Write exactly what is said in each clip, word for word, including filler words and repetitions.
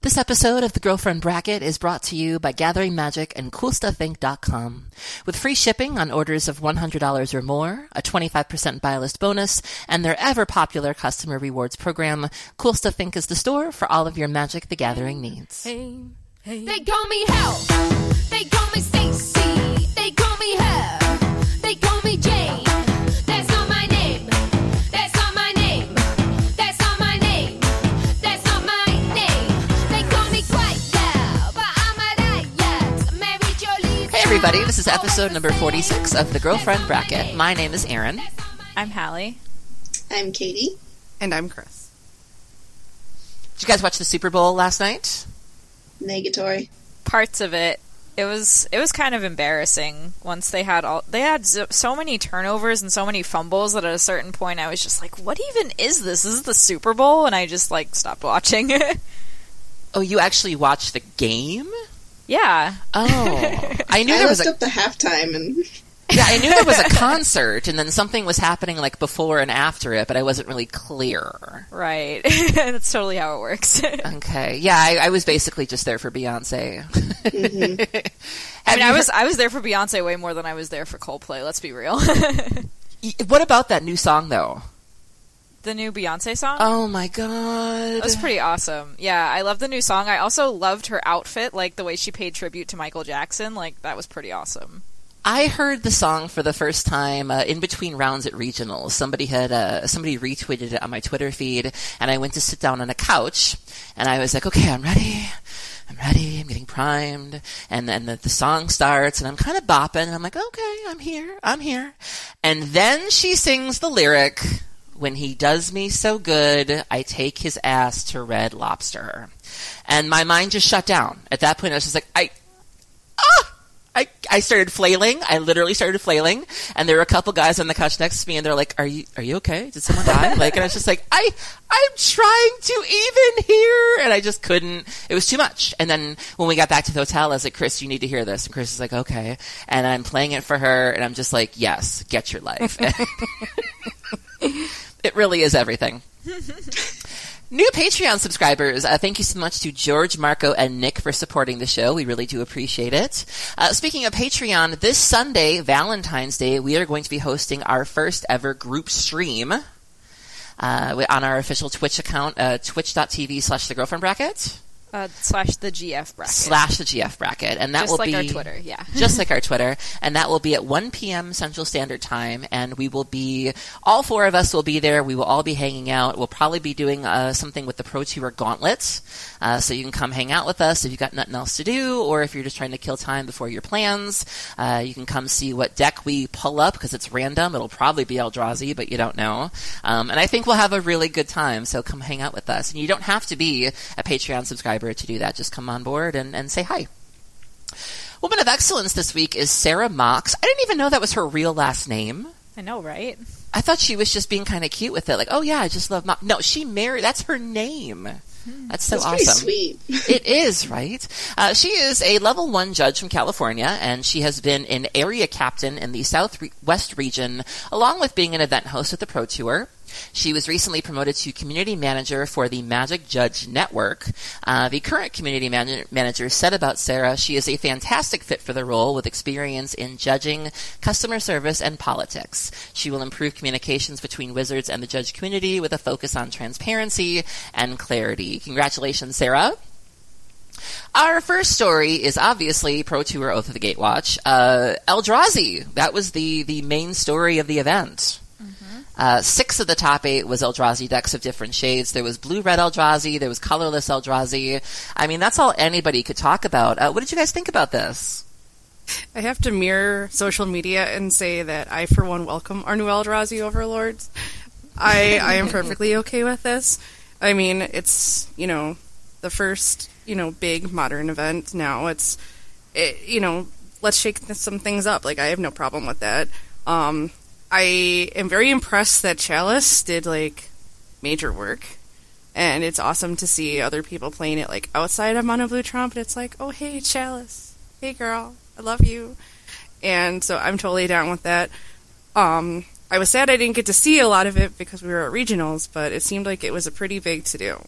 This episode of The Girlfriend Bracket is brought to you by Gathering Magic and Cool Stuff Inc dot com. With free shipping on orders of one hundred dollars or more, a twenty-five percent buy list bonus, and their ever-popular customer rewards program, Cool Stuff Incorporated is the store for all of your Magic the Gathering needs. Hey, hey. They call me Hell. They call me Stacy. They call me Her. They call me Jane. That's not my name. That's not my name. That's not my name. That's not my name. They call me Quiet Girl, but I'm a riot. Mary Jolie. Hey everybody, this is episode number forty-six of The Girlfriend Bracket. My name is Erin. I'm Hallie. I'm Katie. And I'm Chris. Did you guys watch the Super Bowl last night? Negatory. Parts of it. It was it was kind of embarrassing once they had all they had so, so many turnovers and so many fumbles that at a certain point I was just like, what even is this? This is the Super Bowl? And I just like stopped watching. Oh, you actually watched the game? Yeah. Oh, I knew I there was looked a up the halftime and yeah, I knew there was a concert, and then something was happening like before and after it, but I wasn't really clear. Right. That's totally how it works. Okay. Yeah, I, I was basically just there for Beyonce. Mm-hmm. I mean, I was I was there for Beyonce way more than I was there for Coldplay. Let's be real. What about that new song, though? The new Beyonce song? Oh my god. It was pretty awesome. Yeah, I love the new song. I also loved her outfit, like the way she paid tribute to Michael Jackson. Like, that was pretty awesome. I heard the song for the first time uh, in between rounds at regionals. Somebody had uh, somebody retweeted it on my Twitter feed, and I went to sit down on a couch, and I was like, okay, I'm ready. I'm ready. I'm getting primed. And then the, the song starts, and I'm kind of bopping, and I'm like, okay, I'm here. I'm here. And then she sings the lyric, when he does me so good, I take his ass to Red Lobster. And my mind just shut down. At that point, I was just like, I, ah! I, I started flailing. I literally started flailing, and there were a couple guys on the couch next to me, and they're like, "Are you are you okay? Did someone die?" Like, and I was just like, "I I'm trying to even hear," and I just couldn't. It was too much. And then when we got back to the hotel, I was like, "Chris, you need to hear this." And Chris is like, "Okay," and I'm playing it for her, and I'm just like, "Yes, get your life." It really is everything. New Patreon subscribers, uh, thank you so much to George, Marco, and Nick for supporting the show. We really do appreciate it. Uh, speaking of Patreon, this Sunday, Valentine's Day, we are going to be hosting our first ever group stream uh, on our official Twitch account, uh, twitch.tv slash the girlfriend bracket. Uh, slash the G F bracket. Slash the G F bracket. And that just will like be... our Twitter, yeah. Just like our Twitter. And that will be at one p.m. Central Standard Time. And we will be... All four of us will be there. We will all be hanging out. We'll probably be doing uh, something with the Pro Tour Gauntlet. Uh, so you can come hang out with us if you've got nothing else to do, or if you're just trying to kill time before your plans. Uh, you can come see what deck we pull up, because it's random. It'll probably be Eldrazi, but you don't know. Um, and I think we'll have a really good time. So come hang out with us. And you don't have to be a Patreon subscriber to do that. Just come on board and, and say hi. Woman of Excellence this week is Sarah Mox. I didn't even know that was her real last name. I know, right? I thought she was just being kind of cute with it. Like, oh yeah, I just love Mox. No, she married. That's her name. That's so That's awesome. Pretty sweet. It is, right? Uh, she is a level one judge from California, and she has been an area captain in the Southwest region, along with being an event host at the Pro Tour. She was recently promoted to community manager for the Magic Judge Network. Uh, the current community man- manager said about Sarah, she is a fantastic fit for the role with experience in judging, customer service, and politics. She will improve communications between Wizards and the judge community with a focus on transparency and clarity. Congratulations, Sarah. Our first story is obviously Pro Tour Oath of the Gatewatch. Uh, Eldrazi, that was the, the main story of the event. Uh, six of the top eight was Eldrazi decks of different shades. There was blue-red Eldrazi. There was colorless Eldrazi. I mean, that's all anybody could talk about. Uh, what did you guys think about this? I have to mirror social media and say that I, for one, welcome our new Eldrazi overlords. I, I am perfectly okay with this. I mean, it's, you know, the first, you know, big modern event now. It's, it, you know, let's shake some things up. Like, I have no problem with that. Um... I am very impressed that Chalice did, like, major work, and it's awesome to see other people playing it, like, outside of Mono Blue Trump, and it's like, oh, hey, Chalice, hey, girl, I love you, and so I'm totally down with that. Um, I was sad I didn't get to see a lot of it because we were at regionals, but it seemed like it was a pretty big to-do.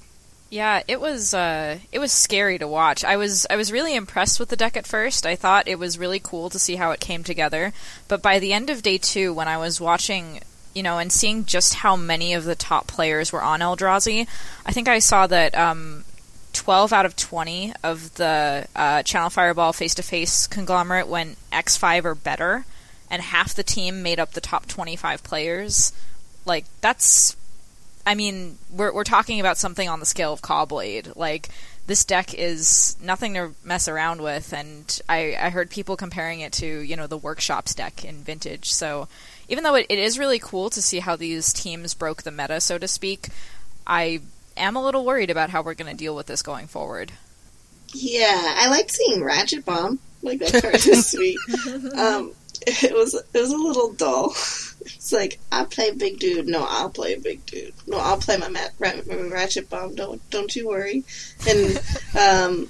Yeah, it was uh, it was scary to watch. I was I was really impressed with the deck at first. I thought it was really cool to see how it came together. But by the end of day two, when I was watching, you know, and seeing just how many of the top players were on Eldrazi, I think I saw that um, twelve out of twenty of the uh, Channel Fireball face-to-face conglomerate went X five or better, and half the team made up the top twenty-five players. Like, that's... I mean, we're we're talking about something on the scale of Caw-Blade. Like, this deck is nothing to mess around with, and I, I heard people comparing it to, you know, the Workshops deck in Vintage. So, even though it, it is really cool to see how these teams broke the meta, so to speak, I am a little worried about how we're going to deal with this going forward. Yeah, I liked seeing Ratchet Bomb. Like, that card is sweet. Um, it was it was a little dull. It's like, I play big dude. No, I'll play big dude. No, I'll play my mat, rat, Ratchet Bomb. Don't don't you worry. And um,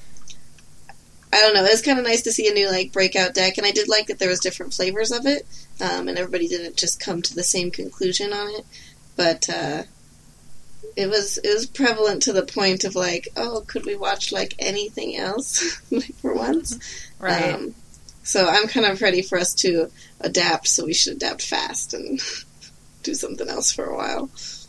I don't know. It was kind of nice to see a new like breakout deck, and I did like that there was different flavors of it, um, and everybody didn't just come to the same conclusion on it. But uh, it was it was prevalent to the point of like, oh, could we watch like anything else like for once? Right. Um, so I'm kind of ready for us to adapt, so we should adapt fast and do something else for a while.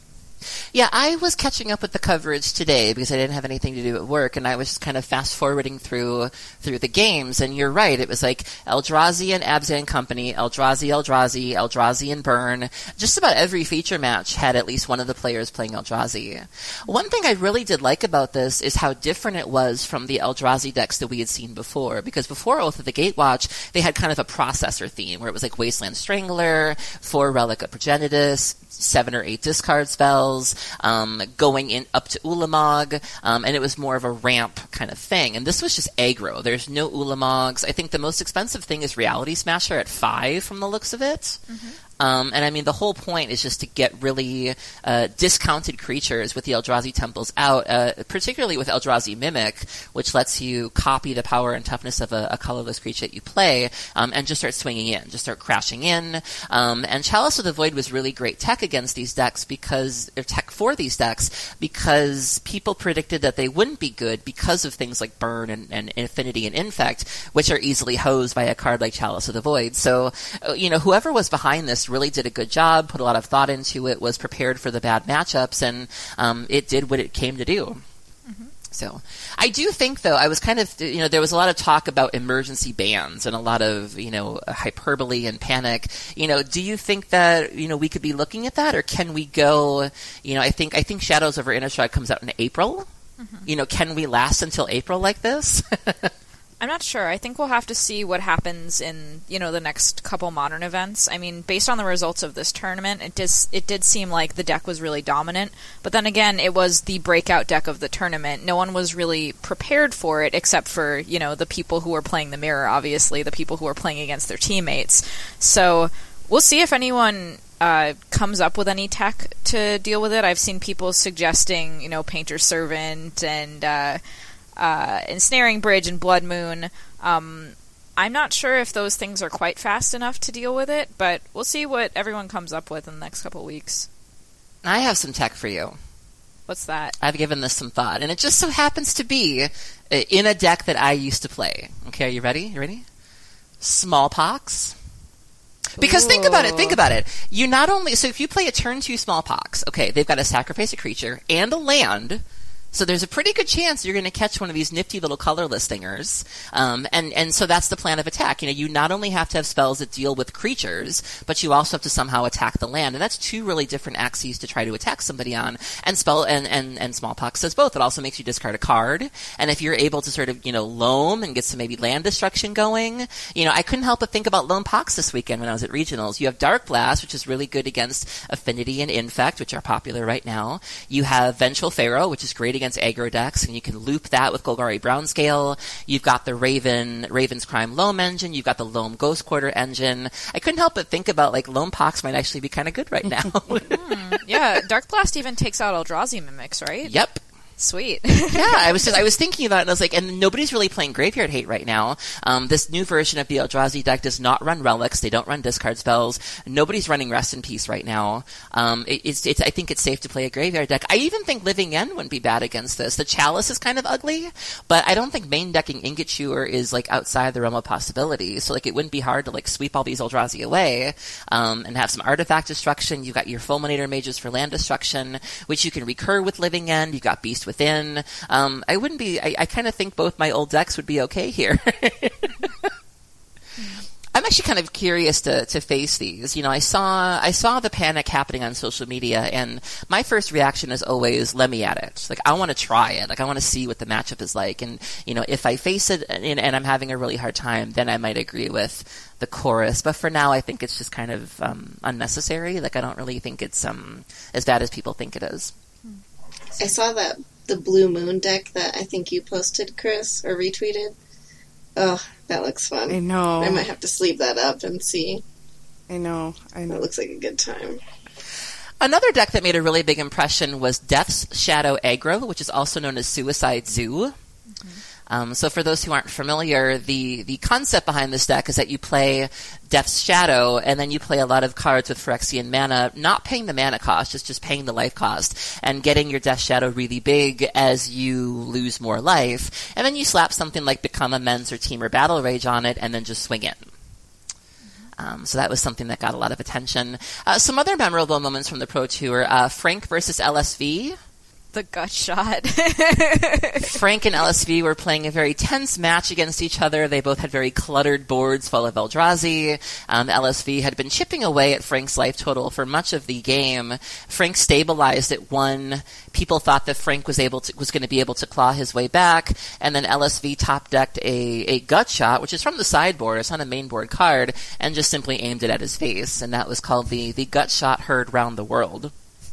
Yeah, I was catching up with the coverage today because I didn't have anything to do at work, and I was just kind of fast-forwarding through through the games, and you're right, it was like Eldrazi and Abzan Company, Eldrazi, Eldrazi, Eldrazi and Burn. Just about every feature match had at least one of the players playing Eldrazi. One thing I really did like about this is how different it was from the Eldrazi decks that we had seen before, because before Oath of the Gatewatch, they had kind of a processor theme, where it was like Wasteland Strangler, four Relic of Progenitus, seven or eight discard spells, um, going in up to Ulamog, um, and it was more of a ramp kind of thing. And this was just aggro. There's no Ulamogs. I think the most expensive thing is Reality Smasher at five from the looks of it. Mm-hmm. Um, and I mean, the whole point is just to get really uh, discounted creatures with the Eldrazi Temples out, uh, particularly with Eldrazi Mimic, which lets you copy the power and toughness of a, a colorless creature that you play, um, and just start swinging in, just start crashing in. Um, and Chalice of the Void was really great tech against these decks because, or tech for these decks, because people predicted that they wouldn't be good because of things like Burn and, and Affinity and Infect, which are easily hosed by a card like Chalice of the Void. So, uh, you know, whoever was behind this really did a good job, put a lot of thought into it, was prepared for the bad matchups, and um, it did what it came to do. Mm-hmm. So I do think, though, I was kind of, you know, there was a lot of talk about emergency bans and a lot of, you know, hyperbole and panic. You know, do you think that, you know, we could be looking at that, or can we go, you know, I think, I think Shadows over Innistrad comes out in April. Mm-hmm. You know, can we last until April like this? I'm not sure. I think we'll have to see what happens in, you know, the next couple Modern events. I mean, based on the results of this tournament, it did, it did seem like the deck was really dominant. But then again, it was the breakout deck of the tournament. No one was really prepared for it except for, you know, the people who were playing the mirror, obviously, the people who were playing against their teammates. So we'll see if anyone uh, comes up with any tech to deal with it. I've seen people suggesting, you know, Painter's Servant and... Uh, Uh, Ensnaring Bridge and Blood Moon. Um, I'm not sure if those things are quite fast enough to deal with it, but we'll see what everyone comes up with in the next couple of weeks. I have some tech for you. What's that? I've given this some thought, and it just so happens to be in a deck that I used to play. Okay, are you ready? You ready? Smallpox. Because Ooh. think about it, think about it. You not only, so if you play a turn two Smallpox, okay, they've got to sacrifice a creature and a land. So there's a pretty good chance you're going to catch one of these nifty little colorless thingers. Um, and, and so that's the plan of attack. You know, you not only have to have spells that deal with creatures, but you also have to somehow attack the land. And that's two really different axes to try to attack somebody on. And spell, and, and, and Smallpox does both. It also makes you discard a card. And if you're able to sort of, you know, loam and get some maybe land destruction going, you know, I couldn't help but think about Lone Pox this weekend when I was at regionals. You have Dark Blast, which is really good against Affinity and Infect, which are popular right now. You have Vengeful Pharaoh, which is great against aggro decks, and you can loop that with Golgari Brownscale. You've got the Raven, Raven's Crime Loam engine. You've got the Loam Ghost Quarter engine. I couldn't help but think about, like, Lone Pox might actually be kind of good right now. mm, yeah, Dark Blast even takes out Eldrazi Mimics, right? Yep. Sweet. Yeah, I was just, I was thinking about it, and I was like, and nobody's really playing Graveyard Hate right now. Um, this new version of the Eldrazi deck does not run relics. They don't run discard spells. Nobody's running Rest in Peace right now. Um, it, it's, it's, I think it's safe to play a Graveyard deck. I even think Living End wouldn't be bad against this. The Chalice is kind of ugly, but I don't think main decking Ingot Chewer is like outside the realm of possibility. So like, it wouldn't be hard to like sweep all these Eldrazi away, um, and have some artifact destruction. You've got your Fulminator Mages for land destruction, which you can recur with Living End. You've got Beast Within. Um, I wouldn't be, I, I kind of think both my old decks would be okay here. I'm actually kind of curious to, to face these. You know, I saw, I saw the panic happening on social media, and my first reaction is always, let me at it. Like, I want to try it. Like, I want to see what the matchup is like. And, you know, if I face it and, and I'm having a really hard time, then I might agree with the chorus. But for now, I think it's just kind of, um, unnecessary. Like, I don't really think it's, um, as bad as people think it is. I saw that the Blue Moon deck that I think you posted, Chris, or retweeted. Oh, that looks fun. I know. I might have to sleeve that up and see. I know. I know. That looks like a good time. Another deck that made a really big impression was Death's Shadow Aggro, which is also known as Suicide Zoo. Mm-hmm. Um, so for those who aren't familiar, the, the concept behind this deck is that you play Death's Shadow, and then you play a lot of cards with Phyrexian mana, not paying the mana cost, just, just paying the life cost, and getting your Death's Shadow really big as you lose more life. And then you slap something like Become Amends or Temur Battle Rage on it, and then just swing in. Um, so that was something that got a lot of attention. Uh, some other memorable moments from the Pro Tour, uh, Frank versus L S V. The gut shot. Frank and L S V were playing a very tense match against each other. They both had very cluttered boards full of Eldrazi. Um, L S V had been chipping away at Frank's life total for much of the game. Frank stabilized at one. People thought that Frank was able to, was going to be able to claw his way back, and then L S V top decked a, a gut shot, which is from the sideboard. It's not a main board card, and just simply aimed it at his face, and that was called the the gut shot heard round the world.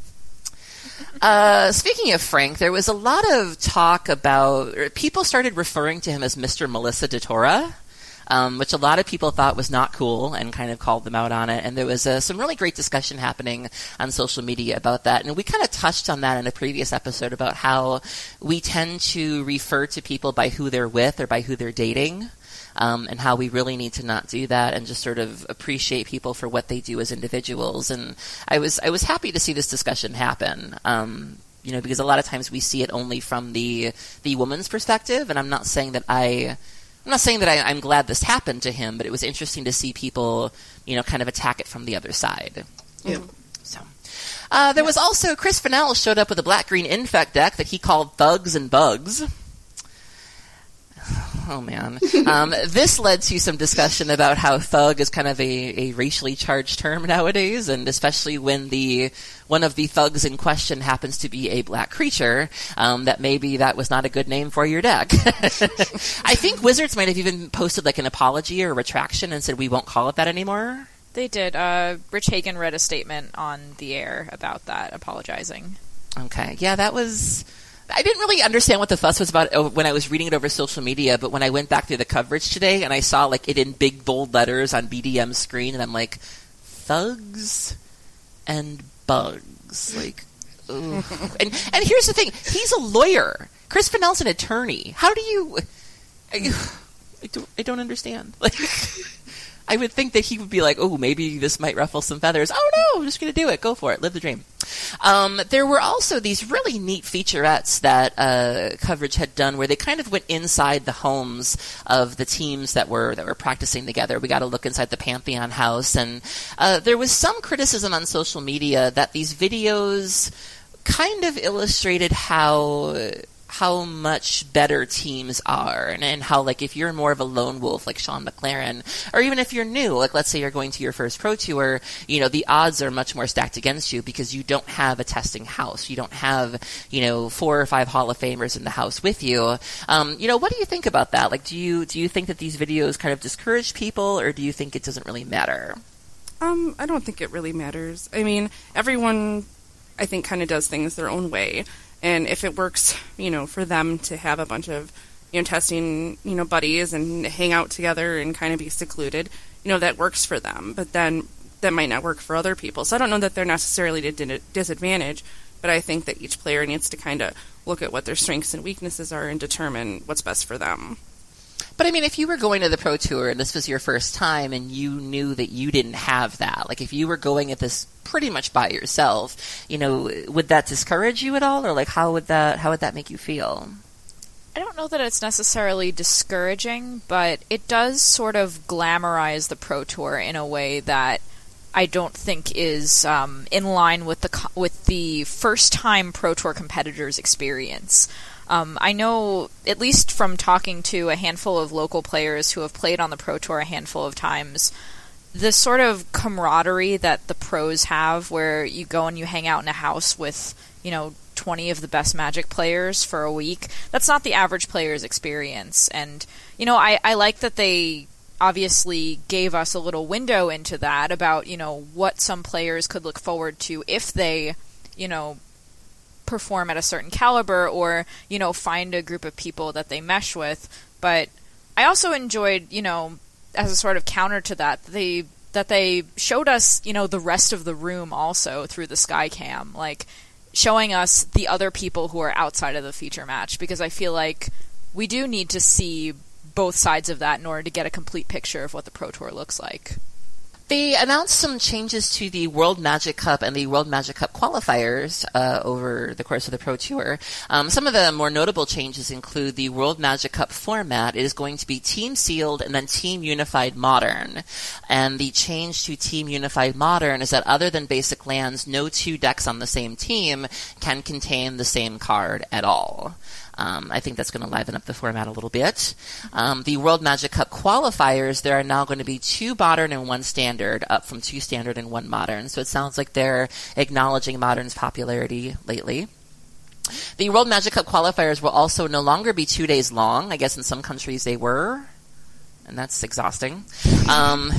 Uh, speaking of Frank, there was a lot of talk about, or people started referring to him as Mister Melissa DeTora, um, which a lot of people thought was not cool and kind of called them out on it. And there was uh, some really great discussion happening on social media about that. And we kind of touched on that in a previous episode about how we tend to refer to people by who they're with or by who they're dating. Um, and how we really need to not do that and just sort of appreciate people for what they do as individuals. And I was I was happy to see this discussion happen, um, you know, because a lot of times we see it only from the the woman's perspective. And I'm not saying that I I'm not saying that I, I'm glad this happened to him, but it was interesting to see people, you know, kind of attack it from the other side. Yeah. So. Uh, there was also Chris Fennell showed up with a black-green Infect deck that he called Thugs and Bugs. Oh, man. Um, this led to some discussion about how thug is kind of a, a racially charged term nowadays, and especially when the one of the thugs in question happens to be a black creature, um, that maybe that was not a good name for your deck. I think Wizards might have even posted like an apology or a retraction and said, we won't call it that anymore. They did. Uh, Rich Hagan read a statement on the air about that, apologizing. Okay. Yeah, that was... I didn't really understand what the fuss was about when I was reading it over social media, but when I went back through the coverage today and I saw like it in big bold letters on B D M's screen, and I'm like, thugs and bugs, like, ugh. and and here's the thing: he's a lawyer. Chris Fennell's an attorney. How do you? I, I don't. I don't understand. Like, I would think that he would be like, oh, maybe this might ruffle some feathers. Oh no, I'm just going to do it. Go for it. Live the dream. Um, there were also these really neat featurettes that uh, coverage had done where they kind of went inside the homes of the teams that were that were practicing together. We got to look inside the Pantheon house, and uh, there was some criticism on social media that these videos kind of illustrated how how much better teams are, and, and how, like, if you're more of a lone wolf like Sean McLaren, or even if you're new, like let's say you're going to your first Pro Tour, you know, the odds are much more stacked against you because you don't have a testing house. You don't have, you know, four or five Hall of Famers in the house with you. Um, you know, what do you think about that? Like, do you do you think that these videos kind of discourage people, or do you think it doesn't really matter? Um, I don't think it really matters. I mean, everyone, I think, kind of does things their own way. And if it works, you know, for them to have a bunch of, you know, testing, you know, buddies and hang out together and kind of be secluded, you know, that works for them. But then that might not work for other people. So I don't know that they're necessarily at a disadvantage, but I think that each player needs to kind of look at what their strengths and weaknesses are and determine what's best for them. But I mean, if you were going to the Pro Tour and this was your first time and you knew that you didn't have that, like if you were going at this pretty much by yourself, you know, would that discourage you at all, or like how would that how would that make you feel? I don't know that it's necessarily discouraging, but it does sort of glamorize the Pro Tour in a way that I don't think is um, in line with the co- with the first-time Pro Tour competitors' experience. Um, I know, at least from talking to a handful of local players who have played on the Pro Tour a handful of times, the sort of camaraderie that the pros have, where you go and you hang out in a house with, you know, twenty of the best Magic players for a week, that's not the average player's experience. And, you know, I, I like that they obviously gave us a little window into that about, you know, what some players could look forward to if they, you know, perform at a certain caliber, or, you know, find a group of people that they mesh with. But I also enjoyed, you know, as a sort of counter to that, they that they showed us, you know, the rest of the room also through the Skycam, like showing us the other people who are outside of the feature match, because I feel like we do need to see both sides of that in order to get a complete picture of what the Pro Tour looks like. They announced some changes to the World Magic Cup and the World Magic Cup qualifiers uh, over the course of the Pro Tour. Um, some of the more notable changes include the World Magic Cup format. It is going to be Team Sealed and then Team Unified Modern. And the change to Team Unified Modern is that other than basic lands, no two decks on the same team can contain the same card at all. Um, I think that's going to liven up the format a little bit. Um, the World Magic Cup qualifiers, there are now going to be two modern and one standard, up from two standard and one modern. So it sounds like they're acknowledging modern's popularity lately. The World Magic Cup qualifiers will also no longer be two days long. I guess in some countries they were. And that's exhausting. Um,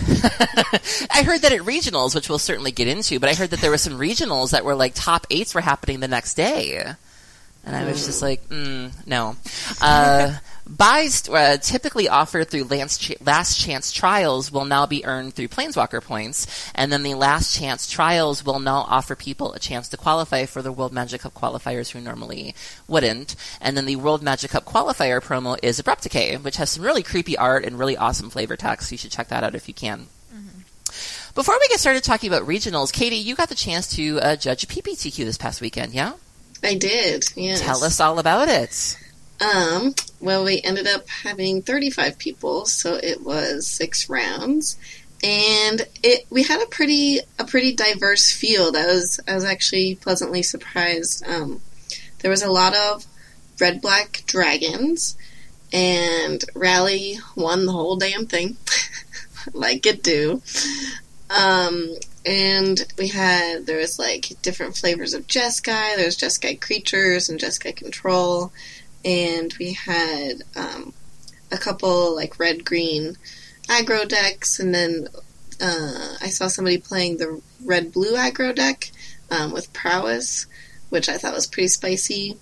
I heard that at regionals, which we'll certainly get into, but I heard that there were some regionals that were like top eights were happening the next day. And I was just like, mm, no. Uh, buys uh, typically offered through last, ch- last chance trials will now be earned through Planeswalker points. And then the last chance trials will now offer people a chance to qualify for the World Magic Cup qualifiers who normally wouldn't. And then the World Magic Cup qualifier promo is Abrupt Decay, which has some really creepy art and really awesome flavor text. You should check that out if you can. Mm-hmm. Before we get started talking about regionals, Katie, you got the chance to uh, judge a P P T Q this past weekend, yeah? I did, yes. Tell us all about it. Um, well, we ended up having thirty-five people, so it was six rounds, and it we had a pretty a pretty diverse field. I was I was actually pleasantly surprised. Um, there was a lot of red black dragons, and Rally won the whole damn thing, like it do. Um, and we had, there was like different flavors of Jeskai. There was Jeskai creatures and Jeskai control. And we had, um, a couple like red-green aggro decks. And then, uh, I saw somebody playing the red-blue aggro deck, um, with prowess, which I thought was pretty spicy.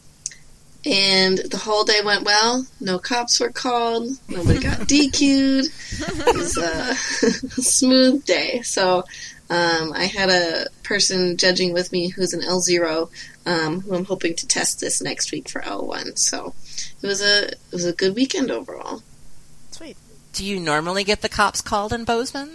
And the whole day went well. No cops were called. Nobody got D Q'd. It was a smooth day. So, Um, I had a person judging with me who's an L zero, um, who I'm hoping to test this next week for L one. So it was a it was a good weekend overall. Sweet. Do you normally get the cops called in Bozeman?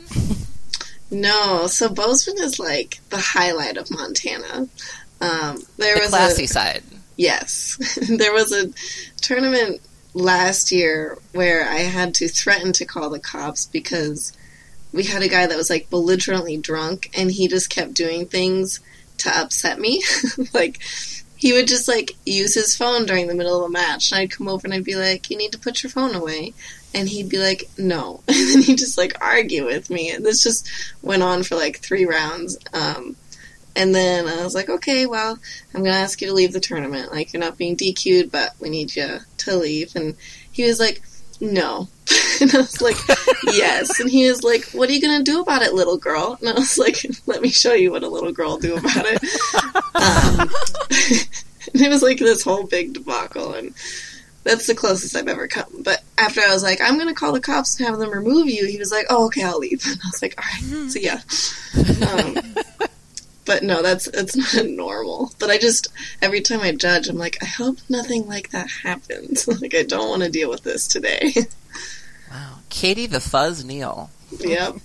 No, so Bozeman is like the highlight of Montana. Um, there the was classy a, side. Yes, there was a tournament last year where I had to threaten to call the cops because we had a guy that was like belligerently drunk, and he just kept doing things to upset me. Like, he would just like use his phone during the middle of a match, and I'd come over and I'd be like, "You need to put your phone away," and he'd be like, "No," and then he'd just like argue with me, and this just went on for like three rounds. Um, and then I was like, "Okay, well, I'm gonna ask you to leave the tournament. Like, you're not being D Q'd, but we need you to leave." And he was like, "No." And I was like, "Yes." And he was like, "What are you going to do about it, little girl?" And I was like, "Let me show you what a little girl will do about it." um, and it was like this whole big debacle, and that's the closest I've ever come. But after I was like, "I'm going to call the cops and have them remove you," he was like, "Oh, okay, I'll leave." And I was like, "All right, so yeah." Um, But no, that's it's not normal. But I just, every time I judge, I'm like, I hope nothing like that happens. Like, I don't want to deal with this today. Wow. Katie the Fuzz Neal. Yep.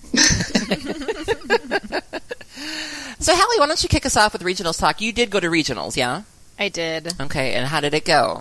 So, Hallie, why don't you kick us off with regionals talk? You did go to regionals, yeah? I did. Okay, and how did it go?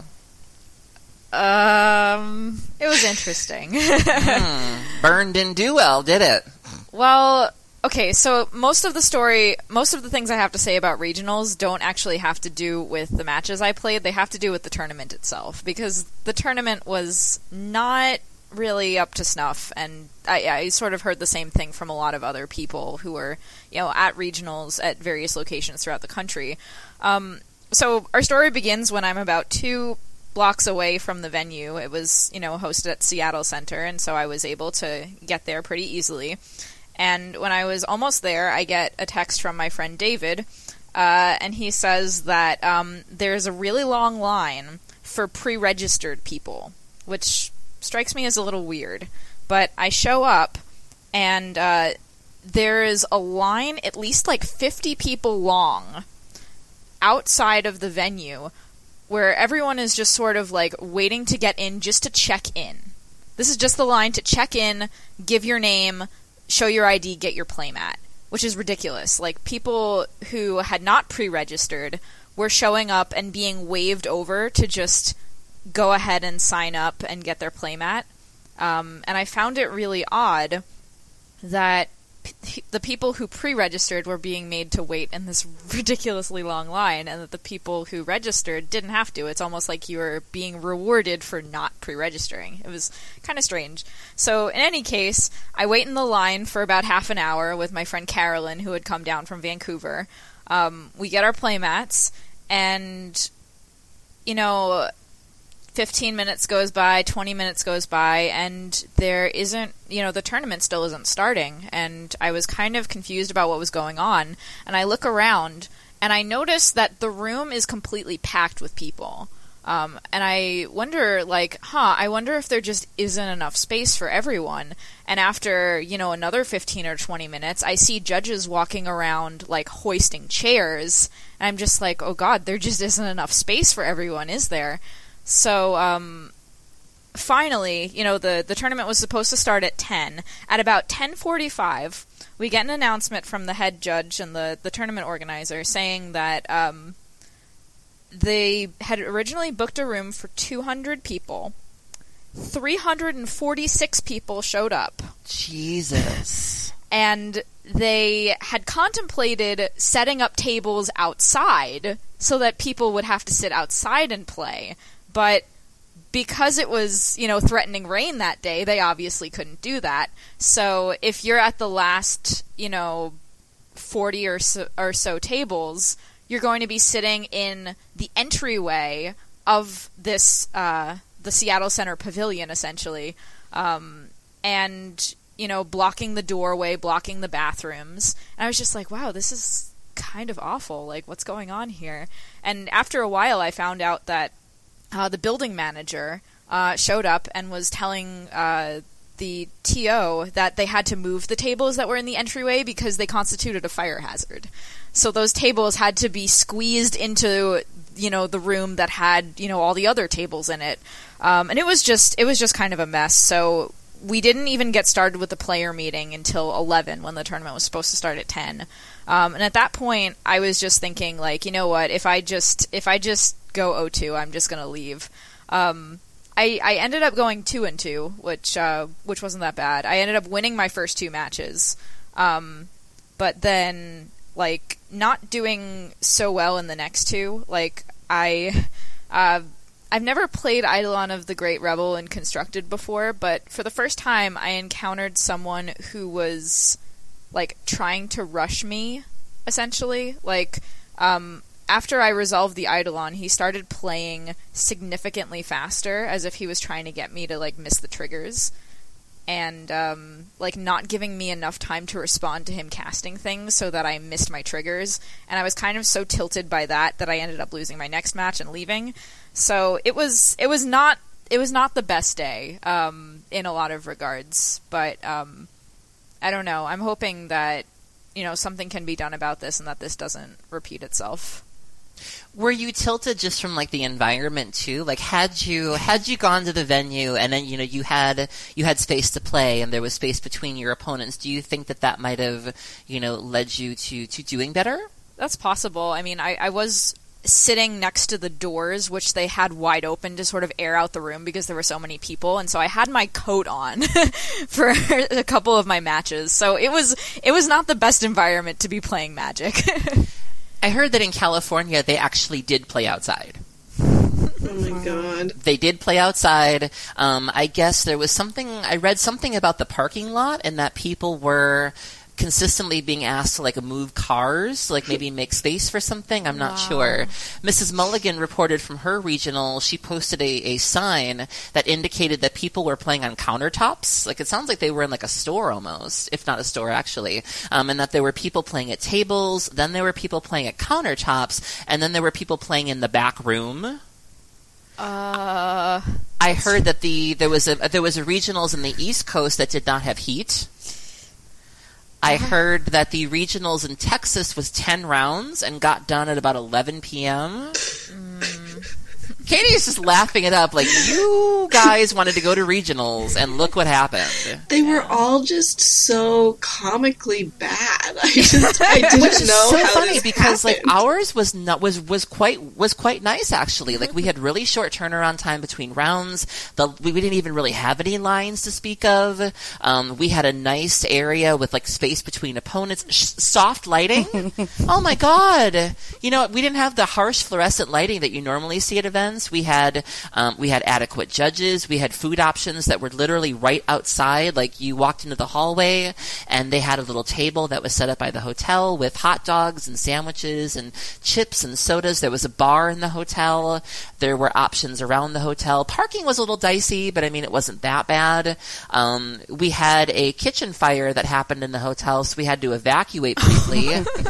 Um, it was interesting. Hmm. Burned didn't do well, did it? Well, okay, so most of the story, most of the things I have to say about regionals don't actually have to do with the matches I played. They have to do with the tournament itself, because the tournament was not really up to snuff, and I, I sort of heard the same thing from a lot of other people who were, you know, at regionals at various locations throughout the country. Um, so our story begins when I'm about two blocks away from the venue. It was, you know, hosted at Seattle Center, and so I was able to get there pretty easily. And when I was almost there, I get a text from my friend David, uh, and he says that um, there's a really long line for pre-registered people, which strikes me as a little weird. But I show up, and uh, there is a line at least like fifty people long outside of the venue where everyone is just sort of like waiting to get in just to check in. This is just the line to check in, give your name, show your I D, get your playmat, which is ridiculous. Like, people who had not pre-registered were showing up and being waved over to just go ahead and sign up and get their playmat. Um, and I found it really odd that p- the people who pre-registered were being made to wait in this ridiculously long line, and that the people who registered didn't have to. It's almost like you were being rewarded for not pre-registering. It was kind of strange. So in any case, I wait in the line for about half an hour with my friend Carolyn, who had come down from Vancouver. Um, we get our playmats, and, you know, fifteen minutes goes by, twenty minutes goes by, and there isn't, you know, the tournament still isn't starting, and I was kind of confused about what was going on, and I look around, and I notice that the room is completely packed with people, um, and I wonder, like, huh, I wonder if there just isn't enough space for everyone, and after, you know, another fifteen or twenty minutes, I see judges walking around, like, hoisting chairs, and I'm just like, oh god, there just isn't enough space for everyone, is there? So, um, finally, you know, the, the tournament was supposed to start at ten. At about ten forty-five, we get an announcement from the head judge and the, the tournament organizer saying that, um, they had originally booked a room for two hundred people. three hundred forty-six people showed up. Jesus. And they had contemplated setting up tables outside so that people would have to sit outside and play. But because it was, you know, threatening rain that day, they obviously couldn't do that. So if you're at the last, you know, forty or so, or so tables, you're going to be sitting in the entryway of this, uh, the Seattle Center Pavilion, essentially. Um, and, you know, blocking the doorway, blocking the bathrooms. And I was just like, wow, this is kind of awful. Like, what's going on here? And after a while, I found out that Uh, the building manager uh, showed up and was telling uh, the T O that they had to move the tables that were in the entryway because they constituted a fire hazard. So those tables had to be squeezed into, you know, the room that had, you know, all the other tables in it. Um, and it was just, it was just kind of a mess. So we didn't even get started with the player meeting until eleven, when the tournament was supposed to start at ten. Um, and at that point, I was just thinking, like, you know what, if I just, if I just go oh two, I'm just gonna leave. Um, I, I ended up going two and two, which, uh, which wasn't that bad. I ended up winning my first two matches. Um, but then, like, not doing so well in the next two. Like, I, uh, I've never played Eidolon of the Great Rebel in Constructed before, but for the first time, I encountered someone who was, like, trying to rush me, essentially. Like, um, after I resolved the Eidolon, he started playing significantly faster, as if he was trying to get me to, like, miss the triggers. And, um, like, not giving me enough time to respond to him casting things so that I missed my triggers. And I was kind of so tilted by that that I ended up losing my next match and leaving. So it was, it was not, it was not the best day, um, in a lot of regards. But, um, I don't know. I'm hoping that, you know, something can be done about this and that this doesn't repeat itself. Were you tilted just from like the environment too? Like had you had you gone to the venue and then you know you had you had space to play and there was space between your opponents, do you think that that might have, you know, led you to to doing better? That's possible. I mean, I, I was sitting next to the doors, which they had wide open to sort of air out the room because there were so many people, and so I had my coat on for a couple of my matches. So it was it was not the best environment to be playing Magic. I heard that in California they actually did play outside. Oh my god. They did play outside. Um, I guess there was something, I read something about the parking lot and that people were consistently being asked to like move cars, like maybe make space for something. I'm not Wow. sure. Missus Mulligan reported from her regional, she posted a, a sign that indicated that people were playing on countertops. Like it sounds like they were in like a store almost, if not a store actually. Um, and that there were people playing at tables, then there were people playing at countertops, and then there were people playing in the back room. Uh, I heard that the there was a there was a regionals in the East Coast that did not have heat. I heard that the regionals in Texas was ten rounds and got done at about eleven p.m. Katie's just laughing it up like, you guys wanted to go to regionals and look what happened. They were all just so comically bad. I just I didn't Which is know so how funny this because like happened. ours was not was was quite was quite nice actually. Like we had really short turnaround time between rounds. The we, we didn't even really have any lines to speak of. Um, we had a nice area with like space between opponents. Sh- soft lighting. Oh my god! You know we didn't have the harsh fluorescent lighting that you normally see at events. We had um, we had adequate judges. We had food options that were literally right outside. Like you walked into the hallway, and they had a little table that was set up by the hotel with hot dogs and sandwiches and chips and sodas. There was a bar in the hotel. There were options around the hotel. Parking was a little dicey, but I mean it wasn't that bad. Um, we had a kitchen fire that happened in the hotel, so we had to evacuate briefly.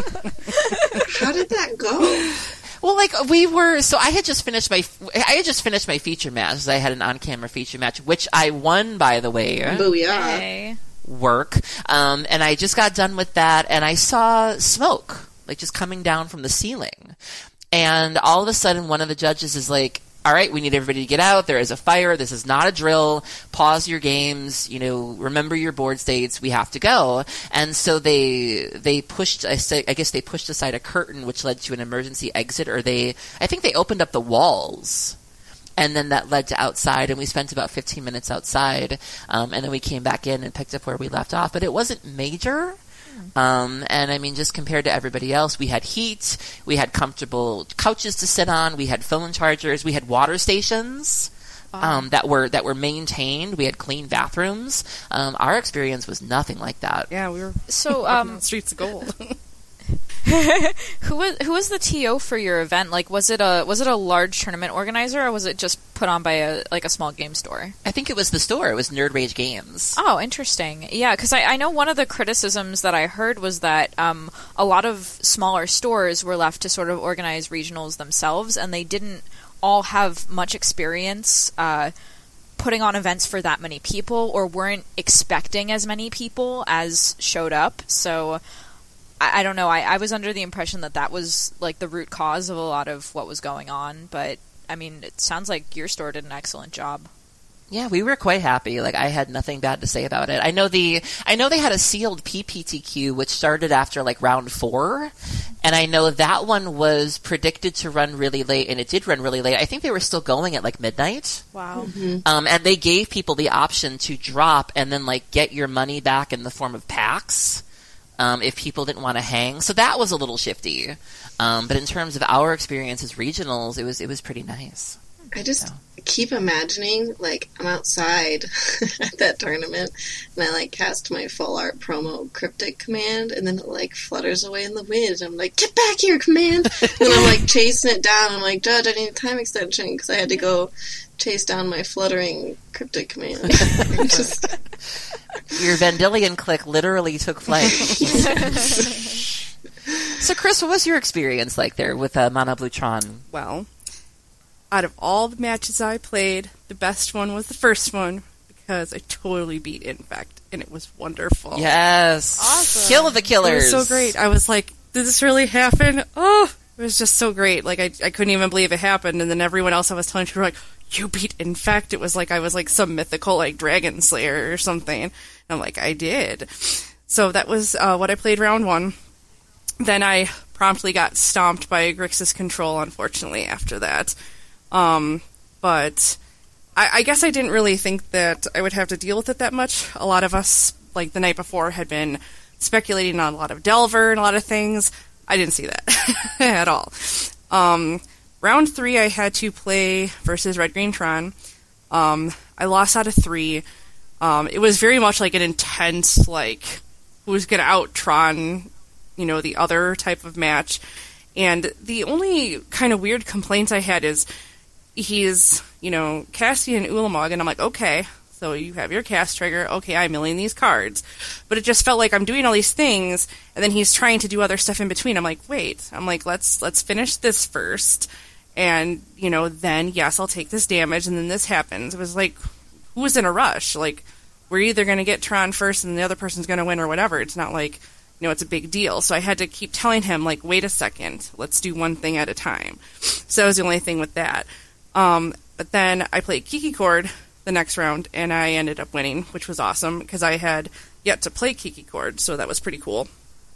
How did that go? Well, like we were, so I had just finished my, I had just finished my feature match. I had an on-camera feature match, which I won, by the way. Booyah. hey. Work, um, and I just got done with that, and I saw smoke, like just coming down from the ceiling, and all of a sudden, one of the judges is like, all right, we need everybody to get out. There is a fire. This is not a drill. Pause your games. You know, remember your board states. We have to go. And so they they pushed. I say, I guess they pushed aside a curtain, which led to an emergency exit. Or they, I think they opened up the walls, and then that led to outside. And we spent about fifteen minutes outside, um, and then we came back in and picked up where we left off. But it wasn't major. Um, and I mean, just compared to everybody else, we had heat, we had comfortable couches to sit on, we had phone chargers, we had water stations, um, that were, that were maintained, we had clean bathrooms. Um, our experience was nothing like that. Yeah, we were So, walking um, down the streets of gold. who was who was the T O for your event? Like, was it a was it a large tournament organizer, or was it just put on by a like a small game store? I think it was the store, it was Nerd Rage Games. Oh, interesting. Yeah, because I, I know one of the criticisms that I heard was that um, a lot of smaller stores were left to sort of organize regionals themselves, and they didn't all have much experience uh, putting on events for that many people, or weren't expecting as many people as showed up. So I, I don't know. I, I was under the impression that that was like the root cause of a lot of what was going on, but I mean, it sounds like your store did an excellent job. Yeah, we were quite happy. Like, I had nothing bad to say about it. I know the, I know they had a sealed P P T Q, which started after, like, round four. And I know that one was predicted to run really late, and it did run really late. I think they were still going at, like, midnight. Wow. Um, and they gave people the option to drop and then, like, get your money back in the form of packs, um, if people didn't want to hang. So that was a little shifty. Um, but in terms of our experience as regionals, it was, it was pretty nice. I just So. keep imagining, like, I'm outside at that tournament, and I, like, cast my full art promo cryptic command, and then it, like, flutters away in the wind. I'm like, get back here, command! And I'm, like, chasing it down. I'm like, Judge, I need a time extension, because I had to go chase down my fluttering cryptic command. I'm just... Your Vandalion click literally took flight. So, Chris, what was your experience like there with uh, Mana Blutron? Well, out of all the matches I played, the best one was the first one because I totally beat Infect, and it was wonderful. Yes. Awesome. Kill the killers. It was so great. I was like, did this really happen? Oh, it was just so great. Like, I, I couldn't even believe it happened, and then everyone else I was telling to were like, you beat Infect? It was like I was like some mythical, like, dragon slayer or something. And I'm like, I did. So that was uh, what I played round one. Then I promptly got stomped by Grixis Control, unfortunately, after that. Um, but I, I guess I didn't really think that I would have to deal with it that much. A lot of us, like, the night before had been speculating on a lot of Delver and a lot of things. I didn't see that at all. Um, round three, I had to play versus Red Green Tron. Um, I lost out of three. Um, it was very much like an intense, like, who's going to out Tron, you know, the other type of match. And the only kind of weird complaints I had is he's, you know, casting Ulamog, and I'm like, okay, so you have your cast trigger, okay, I'm milling these cards. But it just felt like I'm doing all these things, and then he's trying to do other stuff in between. I'm like, wait, I'm like, let's let's finish this first, and, you know, then, yes, I'll take this damage, and then this happens. It was like, who was in a rush? Like, we're either going to get Tron first, and the other person's going to win, or whatever. It's not like, you know, it's a big deal. So I had to keep telling him, like, wait a second, let's do one thing at a time. So that was the only thing with that. Um, but then I played Kiki Cord the next round, and I ended up winning, which was awesome, because I had yet to play Kiki Cord, so that was pretty cool.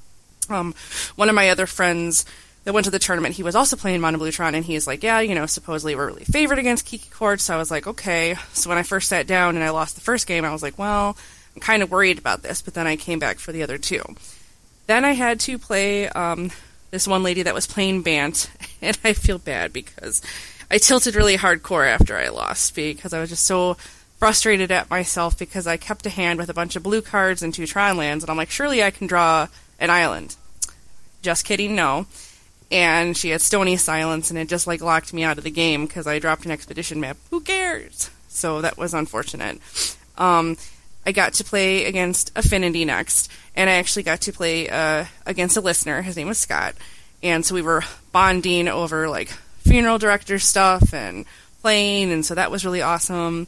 Um, one of my other friends that went to the tournament, he was also playing Mono Blue Tron, and he's like, yeah, you know, supposedly we're really favored against Kiki Cord, so I was like, okay. So when I first sat down and I lost the first game, I was like, well, I'm kind of worried about this, but then I came back for the other two. Then I had to play um, this one lady that was playing Bant, and I feel bad because I tilted really hardcore after I lost because I was just so frustrated at myself because I kept a hand with a bunch of blue cards and two Tron lands, and I'm like, surely I can draw an island. Just kidding, no. And she had Stony Silence, and it just, like, locked me out of the game because I dropped an Expedition map. Who cares? So that was unfortunate. Um, I got to play against Affinity next, and I actually got to play uh, against a listener. His name was Scott. And so we were bonding over, like, funeral director stuff and playing, and so that was really awesome.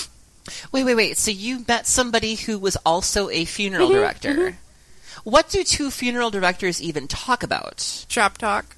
Wait, wait, wait. So you met somebody who was also a funeral Mm-hmm, director. mm-hmm. What do two funeral directors even talk about? Shop talk.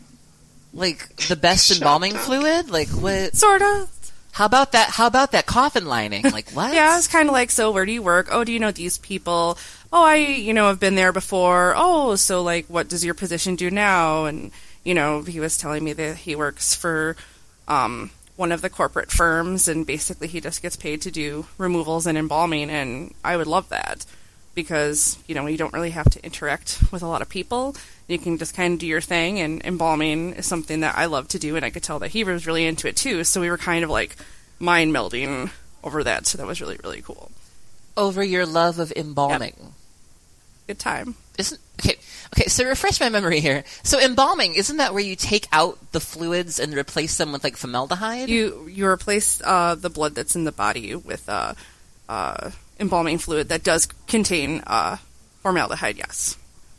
Like the best Shop embalming talk. fluid? Like what? Sort of. How about that? How about that coffin lining? Like what? Yeah, it's kind of like, so where do you work? Oh, do you know these people? Oh, I, you know, have been there before. Oh, so, like, what does your position do now? And, you know, he was telling me that he works for um, one of the corporate firms, and basically he just gets paid to do removals and embalming, and I would love that. Because, you know, you don't really have to interact with a lot of people. You can just kind of do your thing, and embalming is something that I love to do, and I could tell that he was really into it too, so we were kind of, like, mind melding over that, so that was really, really cool. Over your love of embalming. Yep. Good time. Isn't okay? Okay, so refresh my memory here. So embalming, isn't that where you take out the fluids and replace them with like formaldehyde? You you replace uh, the blood that's in the body with uh, uh, embalming fluid that does contain uh, formaldehyde. Yes,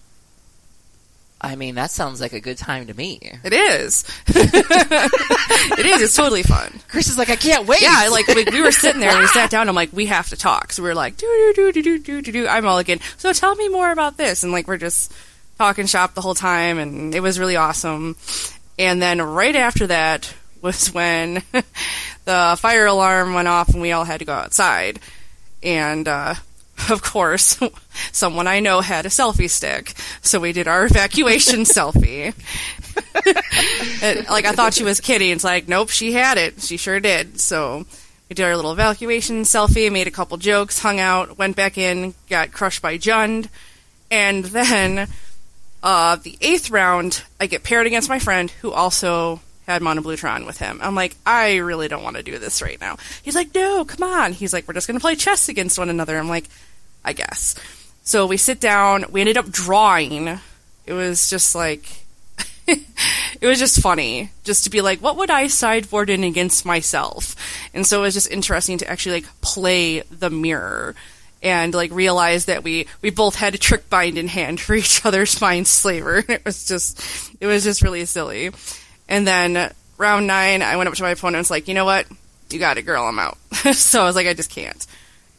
I mean that sounds like a good time to me. it is. It is. It's totally fun. Chris is like, I can't wait. Yeah, like we, we were sitting there and we sat down. I'm like, we have to talk. So we were like, do do do do do do do. I'm all again. So tell me more about this. And like we're just talking shop the whole time, and it was really awesome. And then right after that was when the fire alarm went off and we all had to go outside. And uh, of course, someone I know had a selfie stick, so we did our evacuation selfie. It, like, I thought she was kidding. It's like, nope, she had it. She sure did. So we did our little evacuation selfie, made a couple jokes, hung out, went back in, got crushed by Jund, and then uh, the eighth round, I get paired against my friend, who also had Mono Blue Tron with him. I'm like, I really don't want to do this right now. He's like, no, come on. He's like, we're just going to play chess against one another. I'm like, I guess. So we sit down. We ended up drawing. It was just like... It was just funny, just to be like, what would I sideboard in against myself? And so it was just interesting to actually, like, play the mirror and, like, realize that we, we both had a trick bind in hand for each other's mind slaver. It was just, it was just really silly. And then, round nine, I went up to my opponent and was like, you know what? You got it, girl, I'm out. So I was like, I just can't.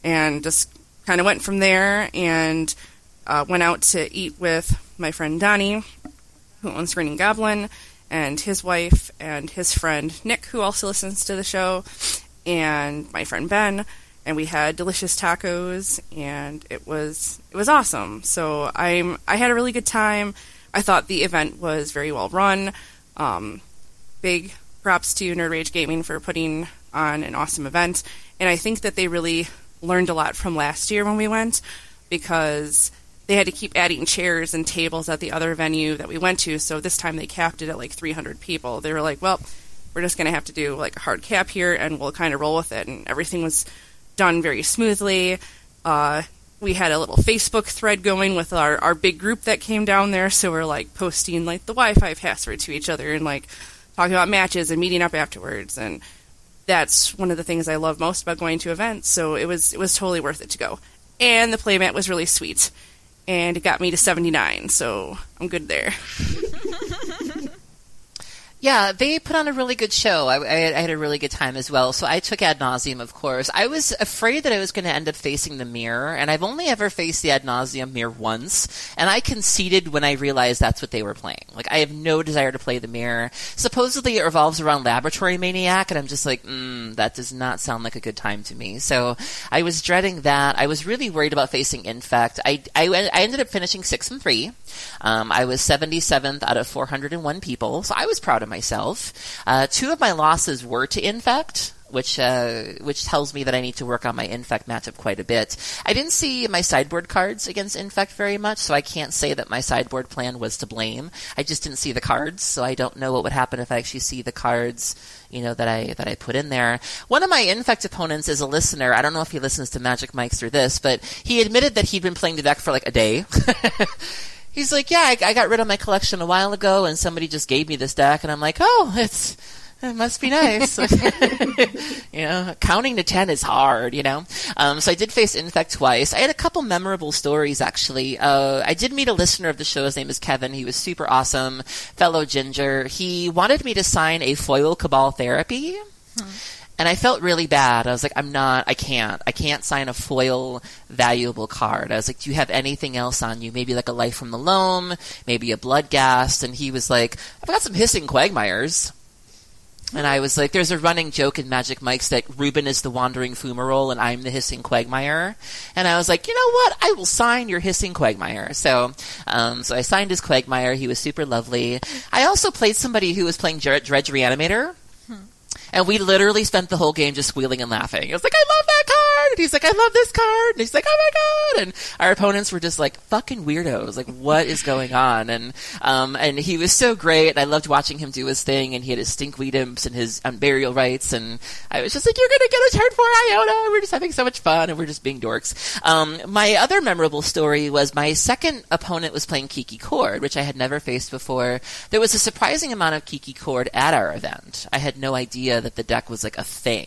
and just kind of went from there and uh, went out to eat with my friend Donnie, who owns Green Goblin, and his wife and his friend Nick, who also listens to the show, and my friend Ben, and we had delicious tacos, and it was it was awesome. So I'm I had a really good time. I thought the event was very well run. Um, big props to Nerd Rage Gaming for putting on an awesome event, and I think that they really learned a lot from last year when we went, because they had to keep adding chairs and tables at the other venue that we went to, so this time they capped it at like three hundred people. They were like, well, we're just going to have to do like a hard cap here, and we'll kind of roll with it, and everything was done very smoothly. Uh, we had a little Facebook thread going with our, our big group that came down there, so we're like posting like the Wi-Fi password to each other and like talking about matches and meeting up afterwards, and that's one of the things I love most about going to events, so it was it was totally worth it to go. And the playmat was really sweet, and it got me to seventy-nine, so I'm good there. Yeah, they put on a really good show. I, I, I had a really good time as well. So I took Ad Nauseam, of course. I was afraid that I was going to end up facing the mirror, and I've only ever faced the Ad Nauseam mirror once, and I conceded when I realized that's what they were playing. Like, I have no desire to play the mirror. Supposedly it revolves around Laboratory Maniac, and I'm just like, mm, that does not sound like a good time to me. So I was dreading that. I was really worried about facing Infect. I, I, I ended up finishing six and three. Um, I was seventy-seventh out of four hundred one people, so I was proud of myself. Uh, two of my losses were to Infect, which uh, which tells me that I need to work on my Infect matchup quite a bit. I didn't see my sideboard cards against Infect very much, so I can't say that my sideboard plan was to blame. I just didn't see the cards, so I don't know what would happen if I actually see the cards, you know, that I that I put in there. One of my Infect opponents is a listener. I don't know if he listens to Magic Mike's through this, but he admitted that he'd been playing the deck for like a day. He's like, yeah, I, I got rid of my collection a while ago, and somebody just gave me this deck, and I'm like, oh, it's it must be nice. You know, counting to ten is hard, you know. Um, so I did face Infect twice. I had a couple memorable stories, actually. Uh, I did meet a listener of the show. His name is Kevin. He was super awesome, fellow Ginger. He wanted me to sign a foil Cabal Therapy. Hmm. And I felt really bad. I was like, I'm not, I can't. I can't sign a foil valuable card. I was like, do you have anything else on you? Maybe like a Life from the Loam, maybe a Bloodghast. And he was like, I've got some Hissing Quagmires. And I was like, there's a running joke in Magic Mike's that Ruben is the Wandering Fumarole and I'm the Hissing Quagmire. And I was like, you know what? I will sign your Hissing Quagmire. So, um, so I signed his Quagmire. He was super lovely. I also played somebody who was playing Dredge Reanimator. And we literally spent the whole game just squealing and laughing. It was like, I love that card! And he's like, I love this card! And he's like, oh my god! And our opponents were just like, fucking weirdos. Like, what is going on? And um, and he was so great. And I loved watching him do his thing. And he had his Stinkweed Imps and his um, Burial Rites. And I was just like, you're gonna get a turn four Iona! We're just having so much fun. And we're just being dorks. Um, my other memorable story was my second opponent was playing Kiki Cord, which I had never faced before. There was a surprising amount of Kiki Cord at our event. I had no idea that the deck was like a thing.